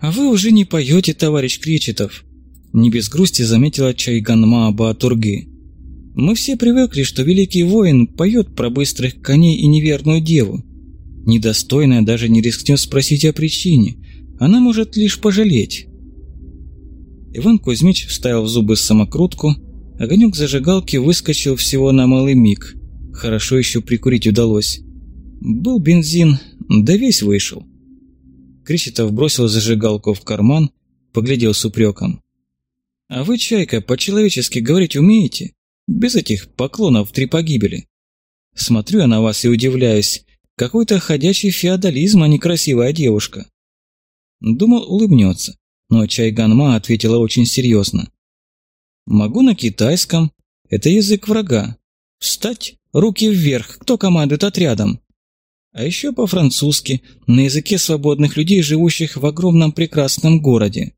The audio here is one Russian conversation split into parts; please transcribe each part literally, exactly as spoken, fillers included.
«А вы уже не поете, товарищ Кречетов», – не без грусти заметила Чайганма Баатурги. «Мы все привыкли, что великий воин поет про быстрых коней и неверную деву. Недостойная даже не рискнет спросить о причине, она может лишь пожалеть». Иван Кузьмич вставил в зубы самокрутку, огонек зажигалки выскочил всего на малый миг. Хорошо еще прикурить удалось. Был бензин, да весь вышел. Кречетов бросил зажигалку в карман, поглядел с упреком. «А вы, Чайка, по-человечески говорить умеете? Без этих поклонов в три погибели. Смотрю я на вас и удивляюсь. Какой-то ходячий феодализм, а не красивая девушка». Думал, улыбнется, но Чайганма ответила очень серьезно. «Могу на китайском. Это язык врага. Встать, руки вверх, кто командует отрядом. А еще по-французски, на языке свободных людей, живущих в огромном прекрасном городе».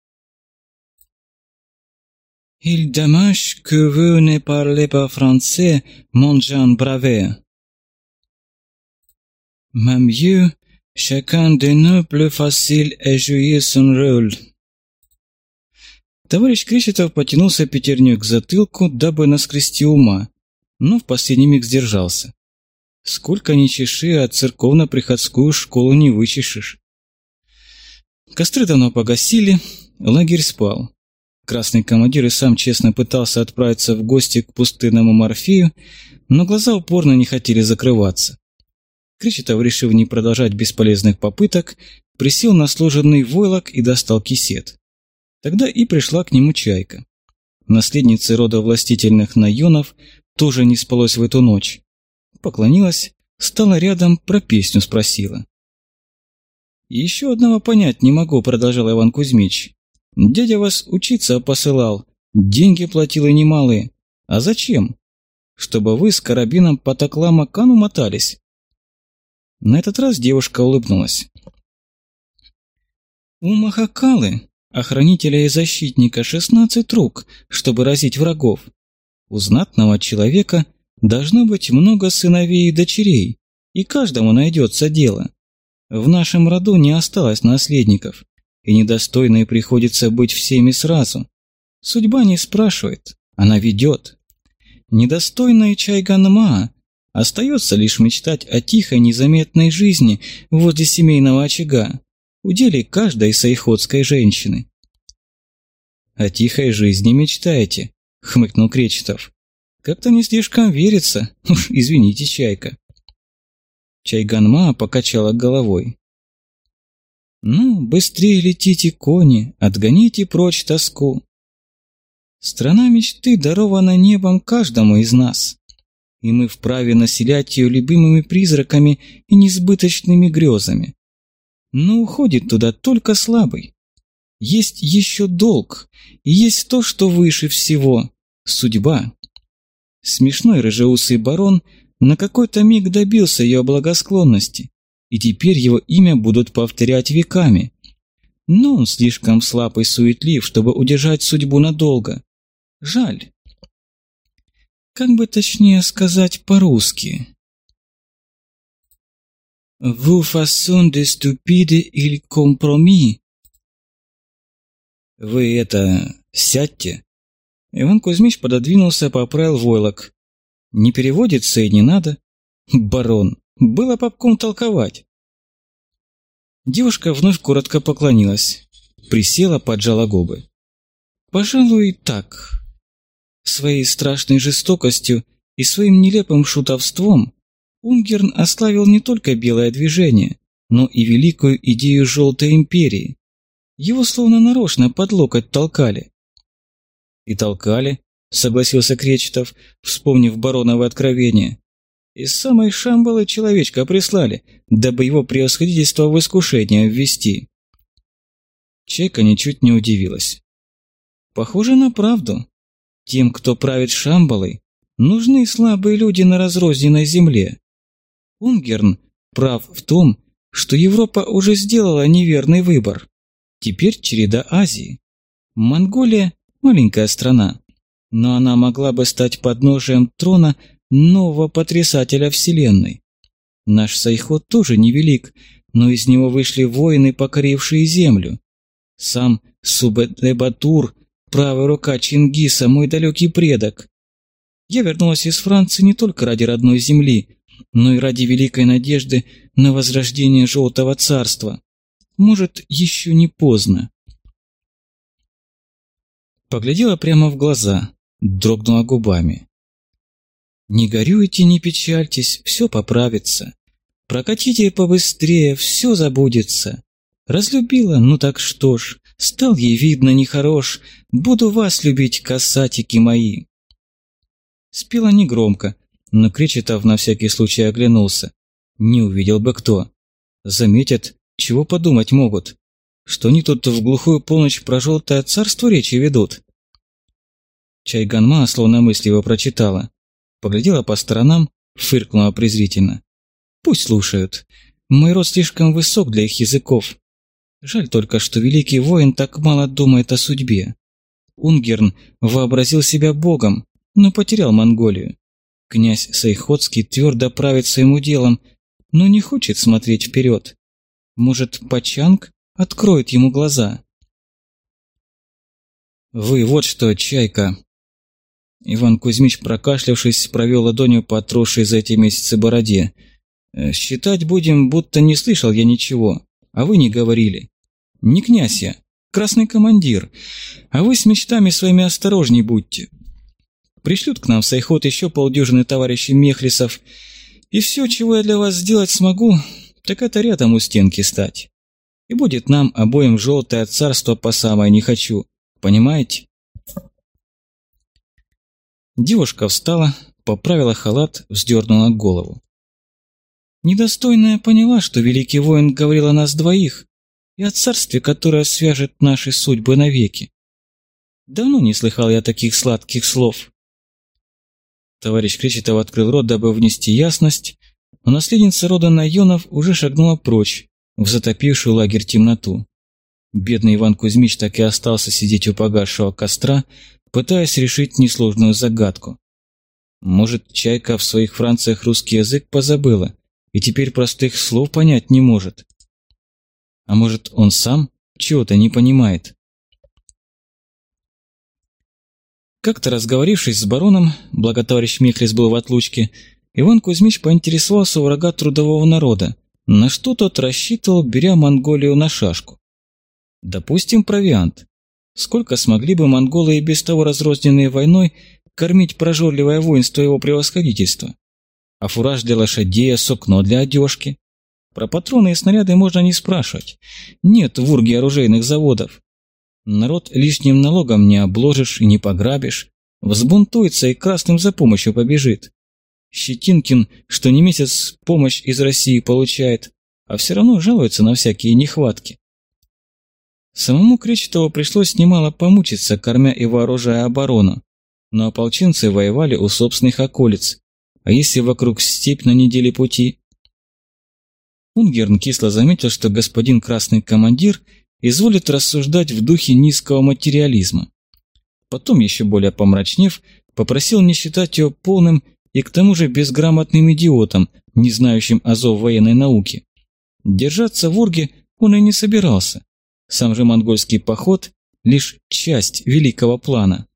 «Il dommage que vous ne parlez pas français, mon Jean Bravet. Mais mieux, chacun de nous plus facile est jouer son rôle». Товарищ Кречетов потянулся пятерней к затылку, дабы наскрести ума, но в последний миг сдержался. Сколько ни чеши, а церковно-приходскую школу не вычешешь. Костры давно погасили, лагерь спал. Красный командир и сам честно пытался отправиться в гости к пустынному Морфею, но глаза упорно не хотели закрываться. Кречетов, решив не продолжать бесполезных попыток, присел на сложенный войлок и достал кисет. Тогда и пришла к нему Чайка. Наследнице рода властительных Найонов тоже не спалось в эту ночь. Поклонилась, стала рядом, про песню спросила. «Еще одного понять не могу», — продолжал Иван Кузьмич. «Дядя вас учиться посылал, деньги платил и немалые. А зачем? Чтобы вы с карабином по Такла-Макану мотались?» На этот раз девушка улыбнулась. «У Махакалы, охранителя и защитника, шестнадцать рук, чтобы разить врагов. У знатного человека должно быть много сыновей и дочерей, и каждому найдется дело. В нашем роду не осталось наследников, и недостойные приходится быть всеми сразу. Судьба не спрашивает, она ведет. Недостойная Чайганма остается лишь мечтать о тихой незаметной жизни возле семейного очага, уделе каждой сайходской женщины». «О тихой жизни мечтаете?» — хмыкнул Кречетов. «Как-то не слишком верится, уж извините, Чайка». Чайганма покачала головой. «Ну, быстрее летите, кони, отгоните прочь тоску. Страна мечты дарована небом каждому из нас, и мы вправе населять ее любимыми призраками и несбыточными грезами. Но уходит туда только слабый. Есть еще долг, и есть то, что выше всего – судьба». Смешной рыжеусый барон на какой-то миг добился ее благосклонности, и теперь его имя будут повторять веками. Но он слишком слаб и суетлив, чтобы удержать судьбу надолго. Жаль. Как бы точнее сказать по-русски? «Vous façon de stupide il compromis». «Вы это... сядьте». Иван Кузьмич пододвинулся, поправил войлок. «Не переводится и не надо. Барон, было по ком толковать». Девушка вновь коротко поклонилась. Присела, поджала губы. «Пожалуй, так. Своей страшной жестокостью и своим нелепым шутовством Унгерн ославил не только белое движение, но и великую идею Желтой империи. Его словно нарочно под локоть толкали». «И толкали», — согласился Кречетов, вспомнив бароново откровение. «Из самой Шамбалы человечка прислали, дабы его превосходительство в искушение ввести». Чайка ничуть не удивилась. «Похоже на правду. Тем, кто правит Шамбалой, нужны слабые люди на разрозненной земле. Унгерн прав в том, что Европа уже сделала неверный выбор. Теперь череда Азии. Монголия – маленькая страна, но она могла бы стать подножием трона нового потрясателя Вселенной. Наш Сайход тоже невелик, но из него вышли воины, покорившие землю. Сам Субэдэ-Батур, правая рука Чингиса, мой далекий предок. Я вернулась из Франции не только ради родной земли, но и ради великой надежды на возрождение Желтого Царства. Может, еще не поздно. Поглядела прямо в глаза, дрогнула губами. Не горюйте, не печальтесь, все поправится. Прокатите побыстрее, все забудется. Разлюбила, ну так что ж, стал ей видно нехорош, буду вас любить, касатики мои. Спела негромко, но Кречетов на всякий случай оглянулся. Не увидел бы кто. Заметят, чего подумать могут. Что они тут в глухую полночь про Желтое Царство речи ведут. Чайганма словно мысли его прочитала. Поглядела по сторонам, фыркнула презрительно. Пусть слушают. Мой род слишком высок для их языков. Жаль только, что великий воин так мало думает о судьбе. Унгерн вообразил себя богом, но потерял Монголию. Князь Сайходский твердо правит своим уделом, но не хочет смотреть вперед. Может, Пачанг откроет ему глаза? Вы вот что, Чайка. Иван Кузьмич, прокашлявшись, провел ладонью по отросшей за эти месяцы бороде. Считать будем, будто не слышал я ничего, а вы не говорили. Не князь я, красный командир, а вы с мечтами своими осторожней будьте. Пришлют к нам в Сайхот еще полдюжины товарищей Мехлисов, и все, чего я для вас сделать смогу, так это рядом у стенки стать. И будет нам обоим Желтое Царство по самое не хочу, понимаете? Девушка встала, поправила халат, вздернула голову. Недостойная поняла, что великий воин говорил о нас двоих и о царстве, которое свяжет наши судьбы навеки. Давно не слыхал я таких сладких слов. Товарищ Кречетов открыл рот, дабы внести ясность, но наследница рода Найонов уже шагнула прочь, в затопившую лагерь темноту. Бедный Иван Кузьмич так и остался сидеть у погасшего костра, пытаясь решить несложную загадку. Может, Чайка в своих Франциях русский язык позабыла и теперь простых слов понять не может. А может, он сам чего-то не понимает. Как-то разговорившись с бароном, благо товарищ Мехлис был в отлучке, Иван Кузьмич поинтересовался у врага трудового народа, на что тот рассчитывал, беря Монголию на шашку. Допустим, провиант. Сколько смогли бы монголы и без того разрозненные войной кормить прожорливое воинство его превосходительства? А фураж для лошадей, сукно для одежки? Про патроны и снаряды можно не спрашивать. Нет в Урге оружейных заводов. Народ лишним налогом не обложишь и не пограбишь. Взбунтуется и красным за помощью побежит. Щетинкин, что не месяц помощь из России получает, а все равно жалуется на всякие нехватки. Самому Кречетову пришлось немало помучиться, кормя и вооружая оборону, но ополченцы воевали у собственных околиц, а если вокруг степь на неделе пути? Унгерн кисло заметил, что господин красный командир изволит рассуждать в духе низкого материализма. Потом, еще более помрачнев, попросил не считать его полным и к тому же безграмотным идиотом, не знающим азов военной науки. Держаться в Урге он и не собирался. Сам же монгольский поход – лишь часть великого плана.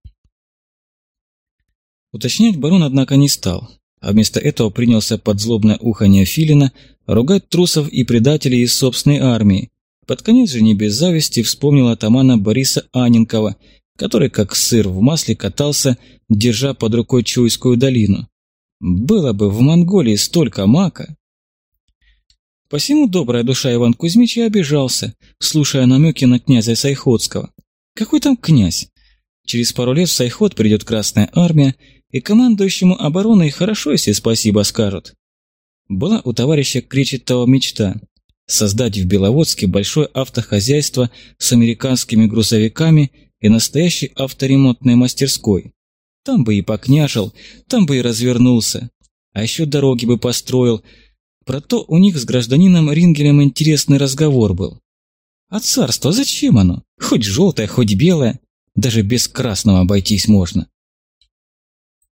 Уточнять барон, однако, не стал, а вместо этого принялся под злобное уханье филина ругать трусов и предателей из собственной армии. Под конец же не без зависти вспомнил атамана Бориса Анненкова, который как сыр в масле катался, держа под рукой Чуйскую долину. Было бы в Монголии столько мака. Посему добрая душа Иван Кузьмич и обижался, слушая намеки на князя Сайходского. Какой там князь? Через пару лет в Сайход придет Красная Армия, и командующему обороной хорошо, если спасибо скажут. Была у товарища Кречетова мечта – создать в Беловодске большое автохозяйство с американскими грузовиками и настоящей авторемонтной мастерской. Там бы и покняжил, там бы и развернулся. А еще дороги бы построил. Про то у них с гражданином Рингелем интересный разговор был. А царство зачем оно? Хоть желтое, хоть белое. Даже без красного обойтись можно.